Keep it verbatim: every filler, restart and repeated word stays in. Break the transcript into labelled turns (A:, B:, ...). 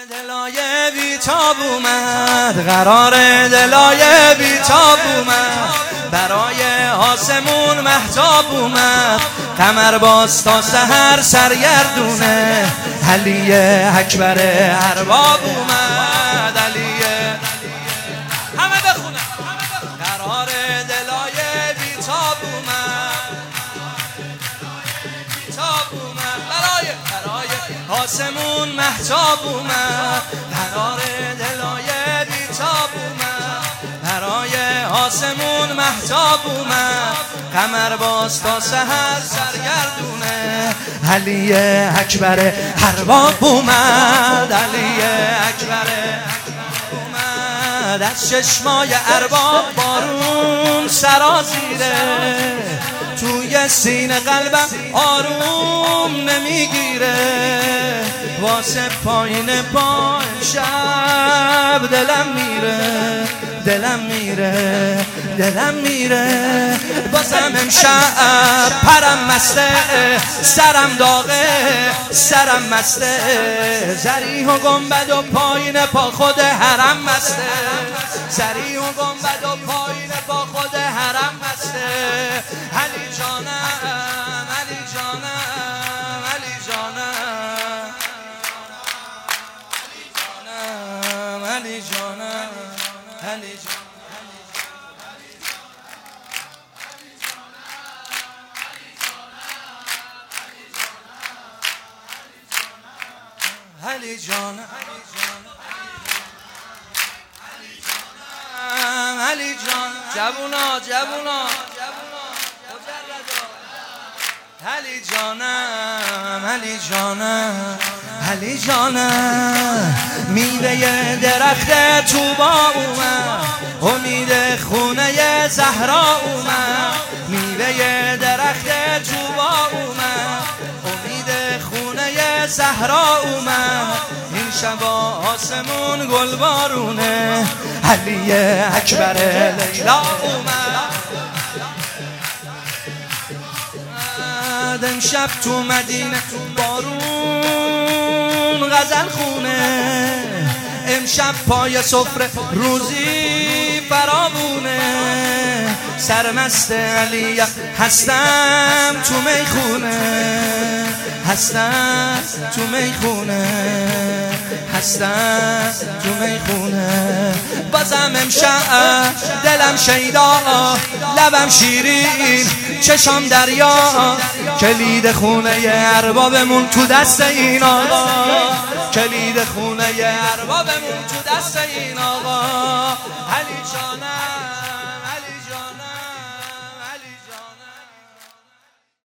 A: دلای بیتاب اومد، قرار دلای بیتاب اومد، برای آسمون مهتاب اومد، قمر باز تا سحر سرگردونه، علی اکبر ارباب اومد، علی همه بخونه، قرار دلای بیتاب اومد، بیتاب اومد، برای برای آسمون مهتاب اومد، قرار دلای بیتاب اومد، برای آسمون مهتاب اومد، قمر باز تا سحر سرگردونه، علی اکبر ارباب اومد، علی اکبر اومد، از چشمای ارباب بارون سرازیره، توی سینه قلبم آروم نمیگیره، واسه پایین پا شب دلم میره، دلم میره، دلم میره، بازم امشب پرم مسته، سرم داغه، سرم مسته، زریح و گنبد و پایین پا خود حرم مسته، زریح و گنبد و پایین پا خود حرم مسته، علی جانم، علی جانم، علی جانم، علی جانم، علی جانم. علی جان، علی جان، جوونا جوونا علی جانم، علی جانم، علی جانم، میوه درخت طوبا اومد، امید خونه زهرا اومد، میوه درخت طوبا اومد، امید خونه زهرا اومد، این شبا آسمون گلبارونه، علی اکبر لیلا اومد، امشب تو مدینه بارون غزل خونه، امشب پای سفره روزی فراوونه، سرمست علی هستم تو میخونه، هستم تو میخونه، هستم تو میخونه، بازم امشب دلم شیدا، لبم شیرین، چشام دریا، کلید خونه اربابمون تو دست این آقا، کلید خونه اربابمون تو دست این آقا، علی جانم.